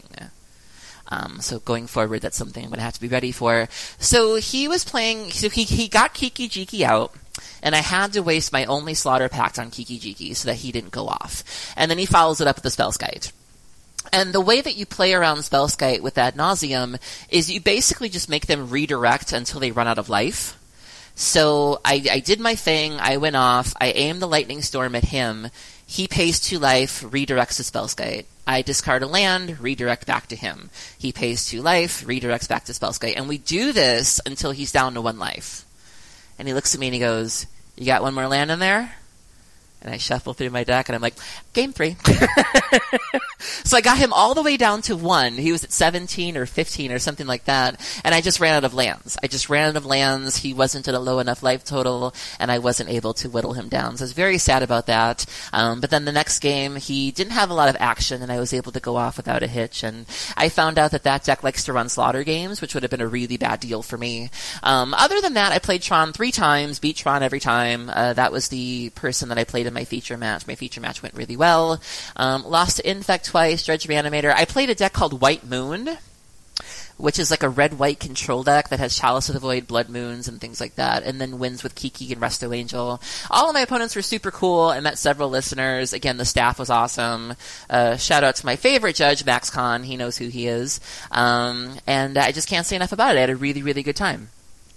Um, so going forward, that's something I'm going to have to be ready for. So he was playing, so he, he got Kiki Jiki out, and I had to waste my only Slaughter Pact on Kiki Jiki so that he didn't go off. And then he follows it up with the Spellskite. And the way that you play around Spellskite with Ad Nauseam is you basically just make them redirect until they run out of life. So I, I did my thing, I went off, I aimed the Lightning Storm at him, he pays two life, redirects to Spellskite. I discard a land, redirect back to him. He pays two life, redirects back to Spellskite. And we do this until he's down to one life. And he looks at me and he goes, you got one more land in there? And I shuffle through my deck and I'm like, game three. So I got him all the way down to one. He was at seventeen or fifteen or something like that. And I just ran out of lands. I just ran out of lands. He wasn't at a low enough life total, and I wasn't able to whittle him down. So I was very sad about that. Um, but then the next game, he didn't have a lot of action, and I was able to go off without a hitch. And I found out that that deck likes to run Slaughter games, which would have been a really bad deal for me. Um, other than that, I played Tron three times, beat Tron every time. Uh, that was the person that I played in my feature match. My feature match went really well. Um, lost to Infect twice, Dredge Reanimator. I played a deck called White Moon, which is like a red-white control deck that has Chalice of the Void, Blood Moons, and things like that, and then wins with Kiki and Resto Angel. All of my opponents were super cool. I met several listeners. Again, the staff was awesome. Uh, shout out to my favorite judge, Max Kahn. He knows who he is. Um, and I just can't say enough about it. I had a really, really good time.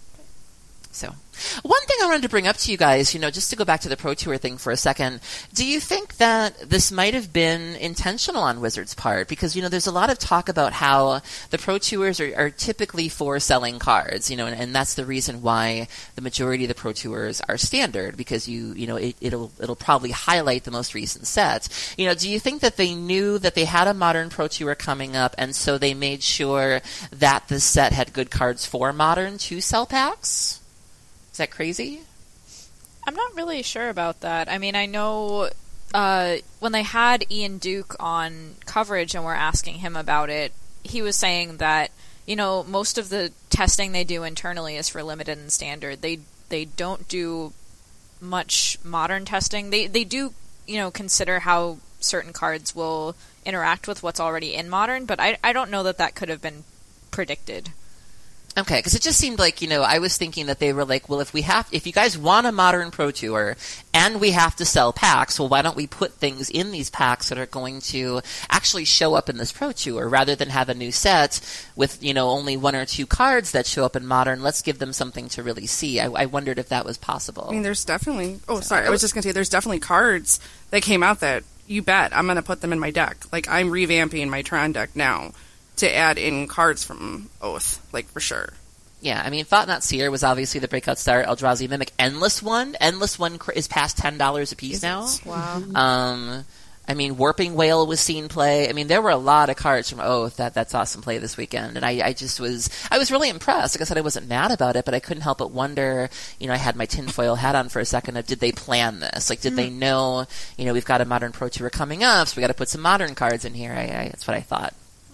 So, one thing I wanted to bring up to you guys, you know, just to go back to the Pro Tour thing for a second, do you think that this might have been intentional on Wizards' part? Because, you know, there's a lot of talk about how the Pro Tours are, are typically for selling cards, you know, and, and that's the reason why the majority of the Pro Tours are standard, because you, you know, it, it'll, it'll probably highlight the most recent sets. You know, do you think that they knew that they had a Modern Pro Tour coming up, and so they made sure that the set had good cards for Modern to sell packs? Is that crazy? I'm not really sure about that. I mean, I know uh, when they had Ian Duke on coverage and were asking him about it, he was saying that, you know, most of the testing they do internally is for limited and standard. They they don't do much modern testing. They they do, you know, consider how certain cards will interact with what's already in modern, but I I don't know that that could have been predicted. Okay, because it just seemed like, you know, I was thinking that they were like, well, if we have, if you guys want a Modern Pro Tour and we have to sell packs, well, why don't we put things in these packs that are going to actually show up in this Pro Tour rather than have a new set with, you know, only one or two cards that show up in Modern? Let's give them something to really see. I, I wondered if that was possible. I mean, there's definitely, oh, sorry, I was just going to say, there's definitely cards that came out that, you bet, I'm going to put them in my deck. Like, I'm revamping my Tron deck now to add in cards from Oath, like, for sure. Yeah, I mean, Thought Not Seer was obviously the breakout star. Eldrazi Mimic. Endless One. Endless One is past ten dollars a piece now. Wow. Um, I mean, Warping Whale was seen play. I mean, there were a lot of cards from Oath that that's awesome play this weekend. And I, I just was, I was really impressed. Like I said, I wasn't mad about it, but I couldn't help but wonder, you know, I had my tinfoil hat on for a second of, did they plan this? Like, did mm. they know, you know, we've got a Modern Pro Tour coming up, so we got to put some Modern cards in here. I, I, that's what I thought.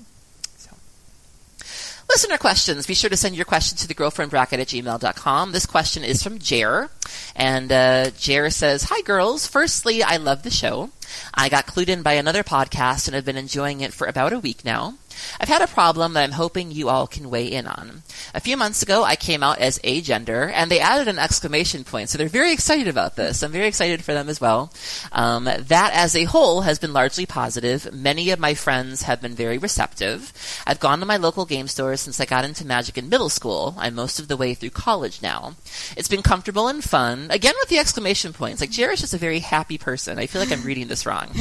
Listener questions. Be sure to send your question to the girlfriend bracket at gmail dot com. This question is from Jer. And uh, Jer says, hi, girls. Firstly, I love the show. I got clued in by another podcast and have been enjoying it for about a week now. I've had a problem that I'm hoping you all can weigh in on. A few months ago, I came out as agender, and they added an exclamation point, so they're very excited about this. I'm very excited for them as well. Um, that, as a whole, has been largely positive. Many of my friends have been very receptive. I've gone to my local game store since I got into Magic in middle school. I'm most of the way through college now. It's been comfortable and fun. Again, with the exclamation points. Like, Jared's just a very happy person. I feel like I'm reading this wrong.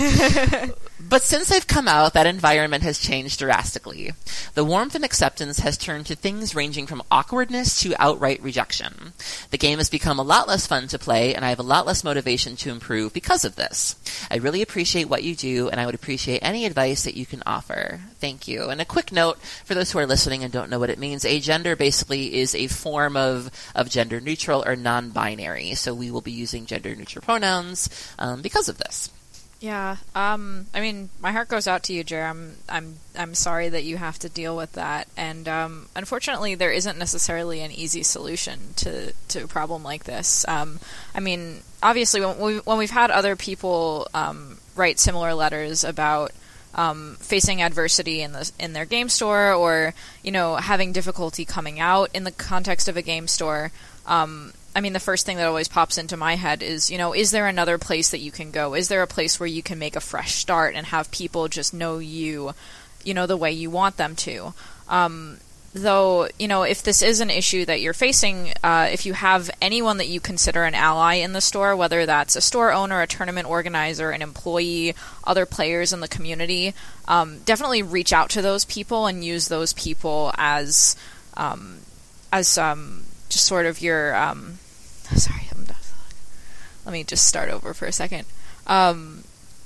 But since I've come out, that environment has changed drastically. The warmth and acceptance has turned to things ranging from awkwardness to outright rejection. The game has become a lot less fun to play, and I have a lot less motivation to improve because of this. I really appreciate what you do, and I would appreciate any advice that you can offer. Thank you. And a quick note for those who are listening and don't know what it means, agender basically is a form of, of gender neutral or non-binary. So we will be using gender neutral pronouns um, because of this. Yeah, um, I mean, my heart goes out to you, Jer. I'm, I'm, I'm sorry that you have to deal with that, and um, unfortunately, there isn't necessarily an easy solution to, to a problem like this. Um, I mean, obviously, when we when we've had other people um, write similar letters about um, facing adversity in the in their game store, or you know, having difficulty coming out in the context of a game store. Um, I mean, the first thing that always pops into my head is, you know, is there another place that you can go? Is there a place where you can make a fresh start and have people just know you, you know, the way you want them to? Um, though, you know, if this is an issue that you're facing, uh, if you have anyone that you consider an ally in the store, whether that's a store owner, a tournament organizer, an employee, other players in the community, um, definitely reach out to those people and use those people as, um, as, um, just sort of your, um, sorry, I'm done. Let me just start over for a second. Um,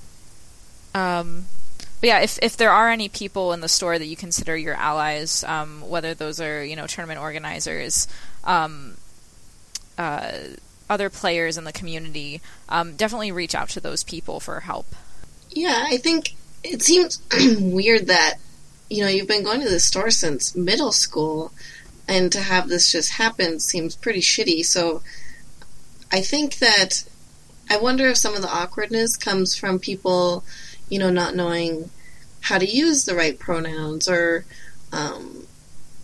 um, but yeah, if if there are any people in the store that you consider your allies, um, whether those are, you know, tournament organizers, um, uh, other players in the community, um, definitely reach out to those people for help. Yeah, I think it seems weird that, you know, you've been going to the store since middle school, and to have this just happen seems pretty shitty. So I think that I wonder if some of the awkwardness comes from people, you know, not knowing how to use the right pronouns, or, um,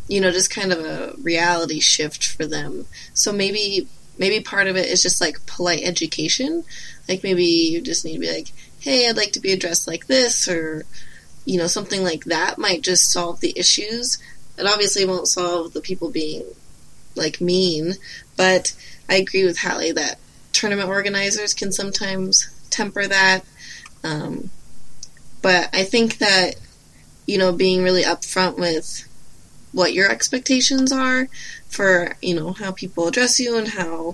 you know, just kind of a reality shift for them. So maybe maybe part of it is just like polite education. Like maybe you just need to be like, hey, I'd like to be addressed like this, or, you know, something like that might just solve the issues. It obviously won't solve the people being, like, mean, but I agree with Hallie that tournament organizers can sometimes temper that. Um, but I think that, you know, being really upfront with what your expectations are for, you know, how people address you and how,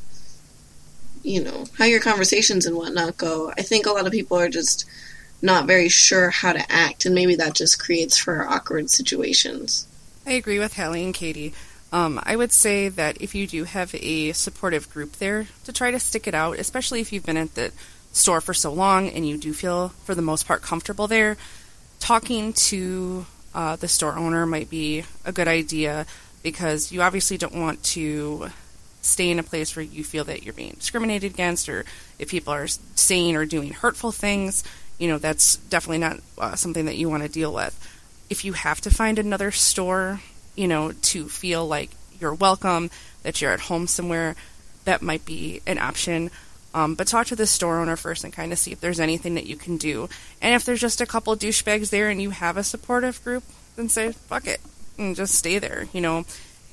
you know, how your conversations and whatnot go. I think a lot of people are just not very sure how to act, and maybe that just creates for awkward situations. I agree with Hallie and Katie. Um, I would say that if you do have a supportive group there, to try to stick it out, especially if you've been at the store for so long and you do feel, for the most part, comfortable there, talking to uh, the store owner might be a good idea, because you obviously don't want to stay in a place where you feel that you're being discriminated against, or if people are saying or doing hurtful things. You know, that's definitely not uh, something that you want to deal with. If you have to find another store, you know, to feel like you're welcome, that you're at home somewhere, that might be an option. Um, but talk to the store owner first and kind of see if there's anything that you can do. And if there's just a couple douchebags there and you have a supportive group, then say, fuck it, and just stay there. You know,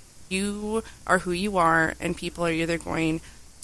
you are who you are, and people are either going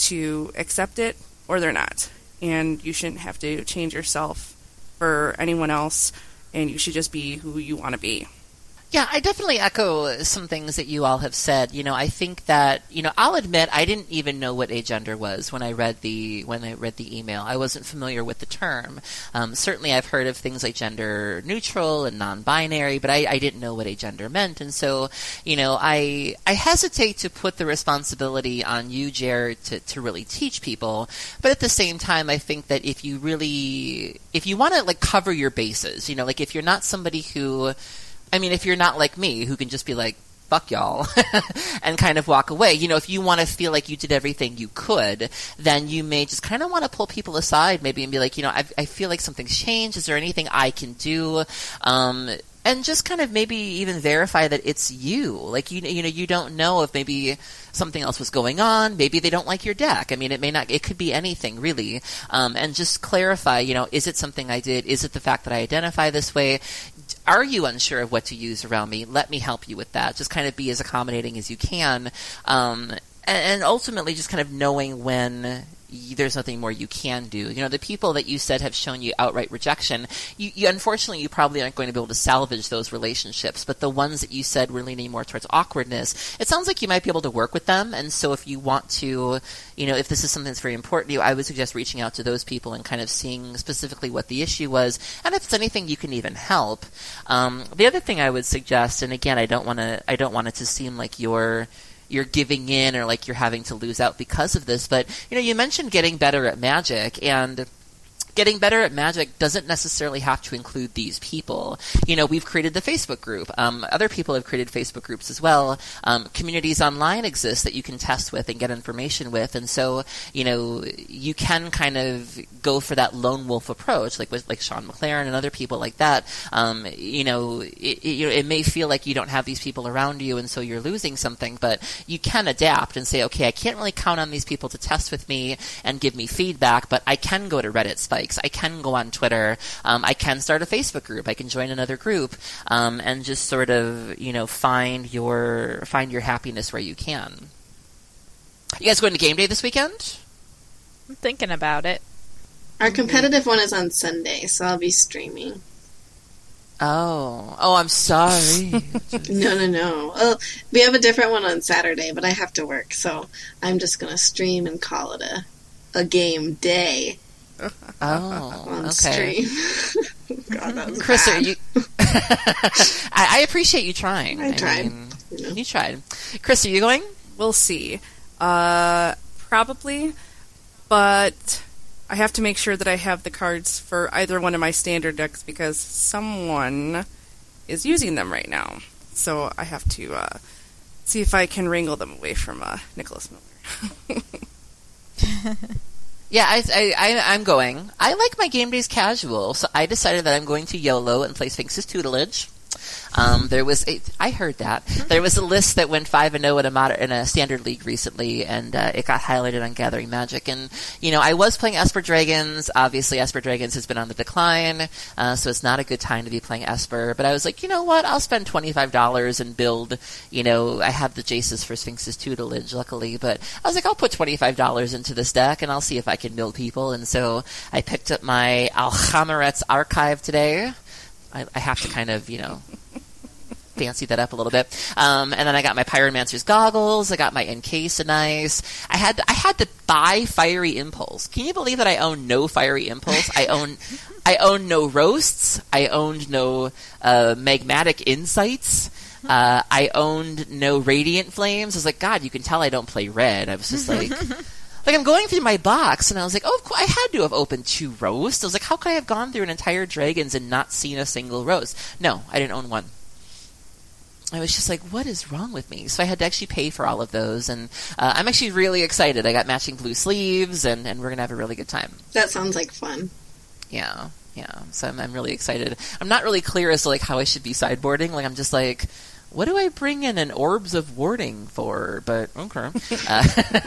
to accept it or they're not. And you shouldn't have to change yourself for anyone else, and you should just be who you want to be. Yeah, I definitely echo some things that you all have said. You know, I think that, you know, I'll admit I didn't even know what agender was when I read the when I read the email. I wasn't familiar with the term. Um, certainly I've heard of things like gender neutral and non-binary, but I, I didn't know what agender meant. And so, you know, I I hesitate to put the responsibility on you, Jared, to, to really teach people. But at the same time, I think that if you really, if you want to, like, cover your bases, you know, like if you're not somebody who... I mean, if you're not like me, who can just be like, fuck y'all, and kind of walk away, you know, if you want to feel like you did everything you could, then you may just kind of want to pull people aside maybe and be like, you know, I, I feel like something's changed. Is there anything I can do? Um, and just kind of maybe even verify that it's you. Like, you, you know, you don't know if maybe something else was going on. Maybe they don't like your deck. I mean, it may not, it could be anything really. Um, and just clarify, you know, is it something I did? Is it the fact that I identify this way? Are you unsure of what to use around me? Let me help you with that. Just kind of be as accommodating as you can. Um, and, and ultimately just kind of knowing when there's nothing more you can do. You know, the people that you said have shown you outright rejection, you, you unfortunately, you probably aren't going to be able to salvage those relationships. But the ones that you said were leaning more towards awkwardness, it sounds like you might be able to work with them. And so if you want to, you know, if this is something that's very important to you, I would suggest reaching out to those people and kind of seeing specifically what the issue was. And if it's anything, you can even help. Um, the other thing I would suggest, and again, I don't want to, I don't want it to seem like you're, you're giving in or like you're having to lose out because of this. But, you know, you mentioned getting better at Magic, and getting better at Magic doesn't necessarily have to include these people. You know, we've created the Facebook group. Um, other people have created Facebook groups as well. Um, communities online exist that you can test with and get information with. And so, you know, you can kind of go for that lone wolf approach, like with like Sean McLaren and other people like that. Um, you know, it, it, you know, it may feel like you don't have these people around you, and so you're losing something, but you can adapt and say, okay, I can't really count on these people to test with me and give me feedback, but I can go to Reddit Spikes. I can go on Twitter. Um, I can start a Facebook group. I can join another group, um, and just sort of, you know, find your find your happiness where you can. You guys going to game day this weekend? I'm thinking about it. Our competitive one is on Sunday, so I'll be streaming. Oh, oh, I'm sorry. No, no, no. Well, we have a different one on Saturday, but I have to work, so I'm just gonna stream and call it a a game day. Oh, on okay. stream. God, that was Chris, bad. are you? I, I appreciate you trying. I tried. mean, You know. you tried. Chris, are you going? We'll see. Uh, probably, but I have to make sure that I have the cards for either one of my standard decks because someone is using them right now. So I have to uh, see if I can wrangle them away from uh, Nicholas Miller. Yeah, I, I, I, I'm going. I like my game days casual, so I decided that I'm going to YOLO and play Sphinx's Tutelage. Um, there was a, I heard that there was a list that went five and zero in a moder- in a standard league recently, and uh, it got highlighted on Gathering Magic. And you know, I was playing Esper Dragons. Obviously, Esper Dragons has been on the decline, uh, so it's not a good time to be playing Esper. But I was like, you know what? I'll spend twenty five dollars and build. You know, I have the Jaces for Sphinx's tutelage, luckily, but I was like, I'll put twenty five dollars into this deck, and I'll see if I can build people. And so I picked up my Alchameret's Archive today. I, I have to kind of, you know. fancy that up a little bit. Um, and then I got my Pyromancer's goggles. I got my Encase Nice. I had to, I had to buy Fiery Impulse. Can you believe that I own no Fiery Impulse? I own I own no Roasts. I owned no uh, Magmatic Insights. Uh, I owned no Radiant Flames. I was like, God, you can tell I don't play red. I was just like... Like, I'm going through my box, and I was like, oh, I had to have opened two Roasts. I was like, how could I have gone through an entire Dragons and not seen a single Roast? No, I didn't own one. I was just like, what is wrong with me? So I had to actually pay for all of those, and uh, I'm actually really excited. I got matching blue sleeves, and, and we're going to have a really good time. That sounds like fun. Yeah, yeah. So I'm, I'm really excited. I'm not really clear as to, like, how I should be sideboarding. Like, I'm just like... What do I bring in an Orbs of Warding for? But, okay. Uh,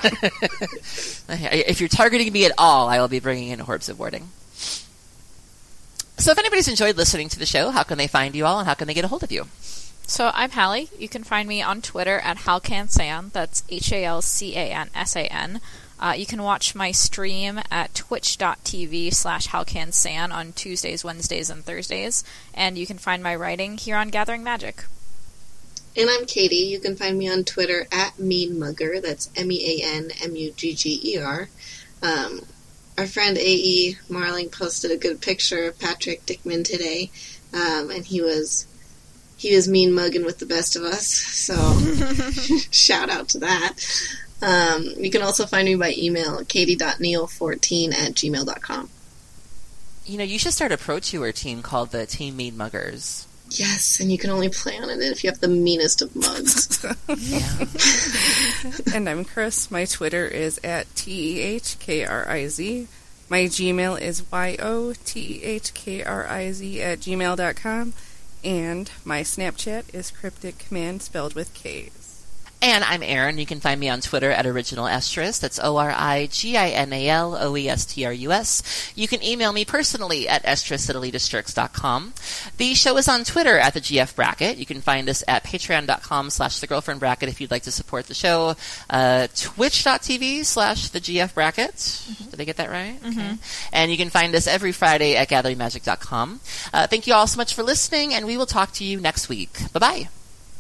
if you're targeting me at all, I will be bringing in Orbs of Warding. So if anybody's enjoyed listening to the show, how can they find you all, and how can they get a hold of you? So I'm Hallie. You can find me on Twitter at HalCanSan. That's H A L C A N S A N. Uh, you can watch my stream at twitch.tv slash HalCanSan on Tuesdays, Wednesdays, and Thursdays. And you can find my writing here on Gathering Magic. And I'm Katie. You can find me on Twitter at MeanMugger. That's M E A N M U G G E R. Um, our friend A E Marling posted a good picture of Patrick Dickman today, um, and he was he was mean mugging with the best of us. So shout out to that. Um, you can also find me by email, katie dot neal fourteen at gmail dot com. You know, you should start a Pro Tour team called the Team Mean Muggers. Yes, and you can only play on it if you have the meanest of mugs. And I'm Chris. My Twitter is at T E H K R I Z. My Gmail is Y O T E H K R I Z at gmail dot com. And my Snapchat is Cryptic Command spelled with K's. And I'm Erin. You can find me on Twitter at Original Estrus. That's O R I G I N A L O E S T R U S. You can email me personally at estrus at elitistjerks dot com. The show is on Twitter at the G F Bracket. You can find us at patreon.com slash the girlfriend bracket if you'd like to support the show. Uh, twitch.tv slash the GF Bracket. Mm-hmm. Did I get that right? Mm-hmm. Okay. And you can find us every Friday at gathering magic dot com. Uh, thank you all so much for listening, and we will talk to you next week. Bye-bye.